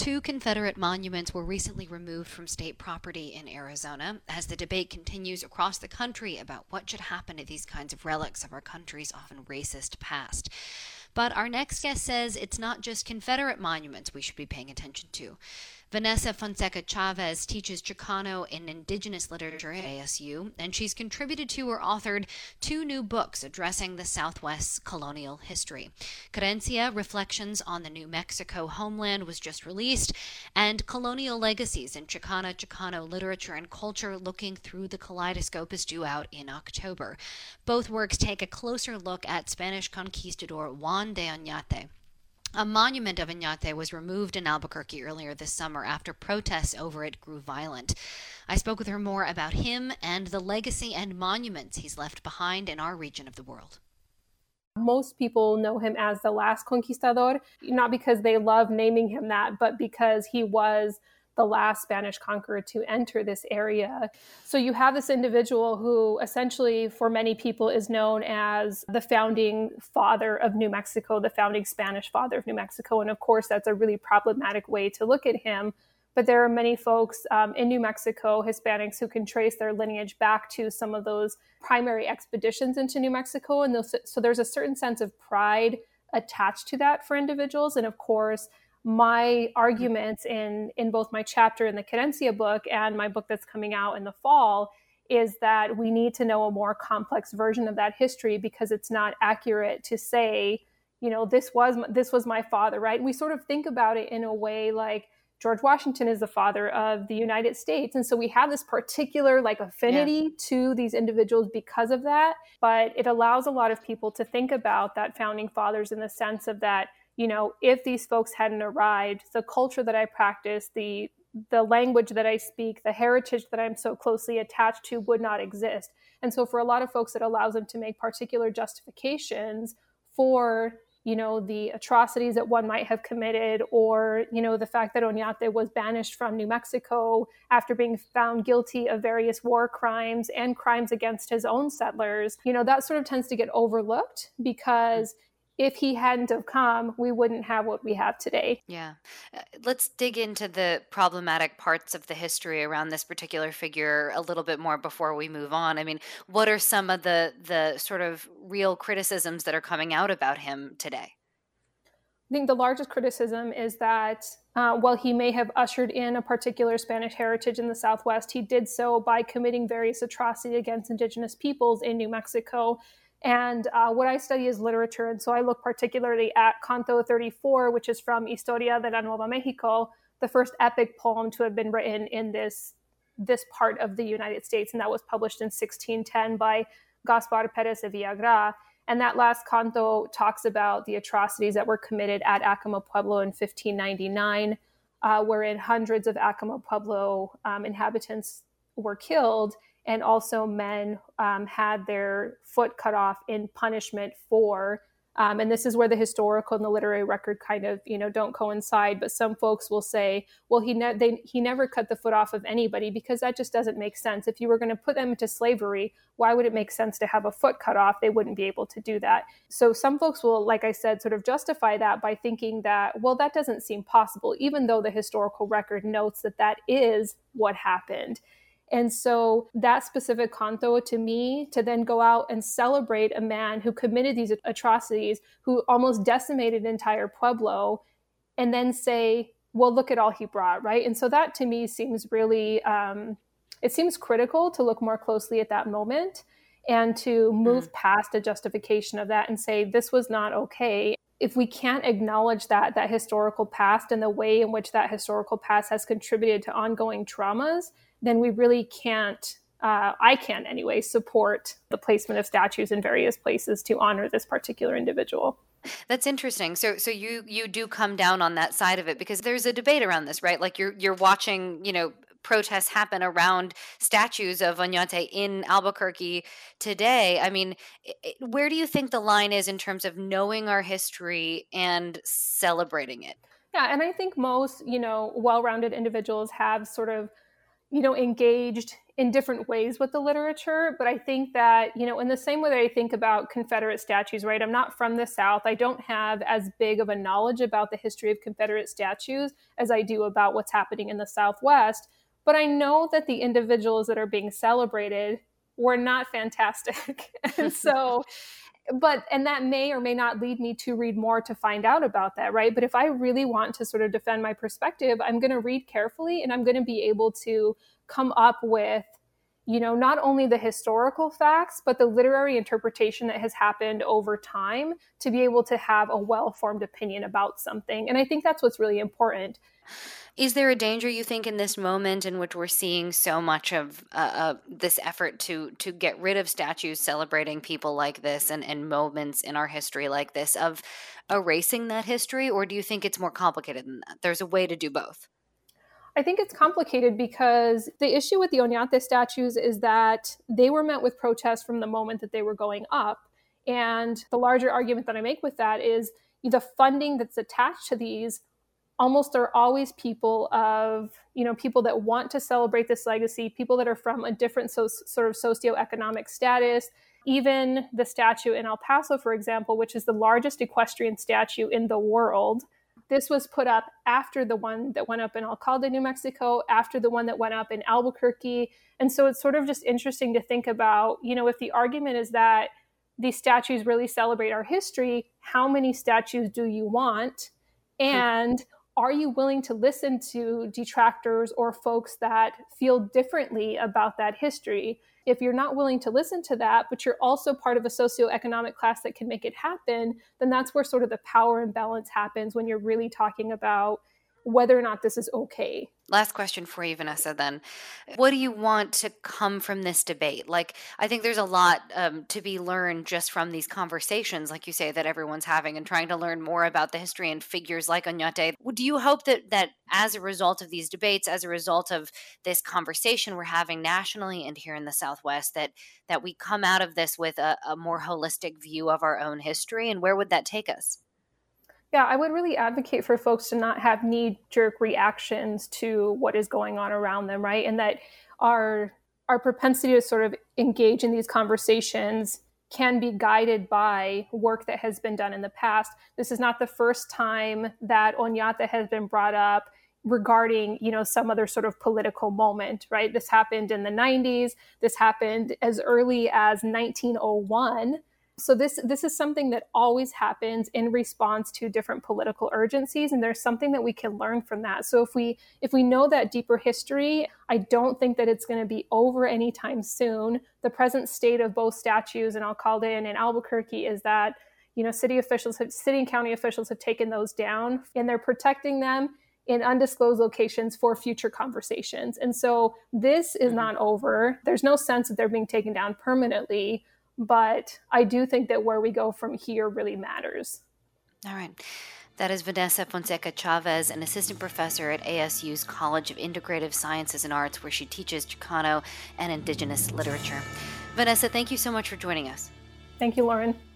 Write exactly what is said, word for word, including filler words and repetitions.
Two Confederate monuments were recently removed from state property in Arizona as the debate continues across the country about what should happen to these kinds of relics of our country's often racist past. But our next guest says it's not just Confederate monuments we should be paying attention to. Vanessa Fonseca Chavez teaches Chicano and Indigenous literature at A S U, and she's contributed to or authored two new books addressing the Southwest's colonial history. Querencia, Reflections on the New Mexico Homeland, was just released, and Colonial Legacies in Chicana Chicano Literature and Culture, Looking Through the Kaleidoscope, is due out in October. Both works take a closer look at Spanish conquistador Juan de Oñate. A monument of Oñate was removed in Albuquerque earlier this summer after protests over it grew violent. I spoke with her more about him and the legacy and monuments he's left behind in our region of the world. Most people know him as the last conquistador, not because they love naming him that, but because he was the last Spanish conqueror to enter this area. So you have this individual who essentially for many people is known as the founding father of New Mexico, the founding Spanish father of New Mexico. And of course, that's a really problematic way to look at him. But there are many folks um, in New Mexico, Hispanics, who can trace their lineage back to some of those primary expeditions into New Mexico. And those, so there's a certain sense of pride attached to that for individuals. And of course, my arguments in, in both my chapter in the Querencia book and my book that's coming out in the fall is that we need to know a more complex version of that history, because it's not accurate to say, you know, this was this was my father, right? We sort of think about it in a way like George Washington is the father of the United States. And so we have this particular like affinity yeah. to these individuals because of that. But it allows a lot of people to think about that founding fathers in the sense of that, you know, if these folks hadn't arrived, the culture that I practice, the the language that I speak, the heritage that I'm so closely attached to would not exist. And so for a lot of folks, it allows them to make particular justifications for, you know, the atrocities that one might have committed, or, you know, the fact that Oñate was banished from New Mexico after being found guilty of various war crimes and crimes against his own settlers. You know, that sort of tends to get overlooked because if he hadn't have come, we wouldn't have what we have today. Yeah. Uh, let's dig into the problematic parts of the history around this particular figure a little bit more before we move on. I mean, what are some of the the sort of real criticisms that are coming out about him today? I think the largest criticism is that uh, while he may have ushered in a particular Spanish heritage in the Southwest, he did so by committing various atrocities against indigenous peoples in New Mexico. And uh, what I study is literature. And so I look particularly at Canto thirty-four, which is from Historia de la Nueva Mexico, the first epic poem to have been written in this, this part of the United States. And that was published in sixteen ten by Gaspar Perez de Villagra. And that last canto talks about the atrocities that were committed at Acoma Pueblo in fifteen ninety-nine, uh, wherein hundreds of Acoma Pueblo um, inhabitants were killed. And also men um, had their foot cut off in punishment for, um, and this is where the historical and the literary record kind of, you know, don't coincide. But some folks will say, well, he, ne- they, he never cut the foot off of anybody, because that just doesn't make sense. If you were going to put them into slavery, why would it make sense to have a foot cut off? They wouldn't be able to do that. So some folks will, like I said, sort of justify that by thinking that, well, that doesn't seem possible, even though the historical record notes that that is what happened. And so that specific canto, to me, to then go out and celebrate a man who committed these atrocities, who almost decimated an entire pueblo, and then say, well, look at all he brought, right? And so that to me seems really, um, it seems critical to look more closely at that moment and to move mm. past a justification of that and say, this was not okay. If we can't acknowledge that, that historical past and the way in which that historical past has contributed to ongoing traumas, then we really can't, uh, I can't anyway, support the placement of statues in various places to honor this particular individual. That's interesting. So, so you you do come down on that side of it, because there's a debate around this, right? Like you're you're watching, you know, protests happen around statues of Oñate in Albuquerque today. I mean, it, where do you think the line is in terms of knowing our history and celebrating it? Yeah, and I think most, you know, well-rounded individuals have sort of you know, engaged in different ways with the literature. But I think that, you know, in the same way that I think about Confederate statues, right? I'm not from the South. I don't have as big of a knowledge about the history of Confederate statues as I do about what's happening in the Southwest. But I know that the individuals that are being celebrated were not fantastic. And so, but, and that may or may not lead me to read more to find out about that, right? But if I really want to sort of defend my perspective, I'm going to read carefully, and I'm going to be able to come up with, you know, not only the historical facts, but the literary interpretation that has happened over time to be able to have a well-formed opinion about something. And I think that's what's really important. Is there a danger, you think, in this moment in which we're seeing so much of uh, uh, this effort to to get rid of statues celebrating people like this and, and moments in our history like this, of erasing that history? Or do you think it's more complicated than that? There's a way to do both. I think it's complicated because the issue with the Oñate statues is that they were met with protests from the moment that they were going up. And the larger argument that I make with that is the funding that's attached to these almost are always people of, you know, people that want to celebrate this legacy, people that are from a different so, sort of socioeconomic status. Even the statue in El Paso, for example, which is the largest equestrian statue in the world, this was put up after the one that went up in Alcalde, New Mexico, after the one that went up in Albuquerque. And so it's sort of just interesting to think about, you know, if the argument is that these statues really celebrate our history, how many statues do you want? And are you willing to listen to detractors or folks that feel differently about that history? If you're not willing to listen to that, but you're also part of a socioeconomic class that can make it happen, then that's where sort of the power imbalance happens when you're really talking about whether or not this is okay. Last question for you, Vanessa, then. What do you want to come from this debate? Like, I think there's a lot um, to be learned just from these conversations, like you say, that everyone's having and trying to learn more about the history and figures like Oñate. Do you hope that that as a result of these debates, as a result of this conversation we're having nationally and here in the Southwest, that that we come out of this with a, a more holistic view of our own history? And where would that take us? Yeah, I would really advocate for folks to not have knee-jerk reactions to what is going on around them, right? And that our our propensity to sort of engage in these conversations can be guided by work that has been done in the past. This is not the first time that Oñate has been brought up regarding, you know, some other sort of political moment, right? This happened in the nineties. This happened as early as nineteen oh one. So this this is something that always happens in response to different political urgencies, and there's something that we can learn from that. So if we if we know that deeper history, I don't think that it's going to be over anytime soon. The present state of both statues in Alcalde and in Albuquerque is that, you know, city officials, have, city and county officials have taken those down, and they're protecting them in undisclosed locations for future conversations. And so this is not over. There's no sense that they're being taken down permanently. But I do think that where we go from here really matters. All right. That is Vanessa Fonseca Chavez, an assistant professor at A S U's College of Integrative Sciences and Arts, where she teaches Chicano and Indigenous literature. Vanessa, thank you so much for joining us. Thank you, Lauren.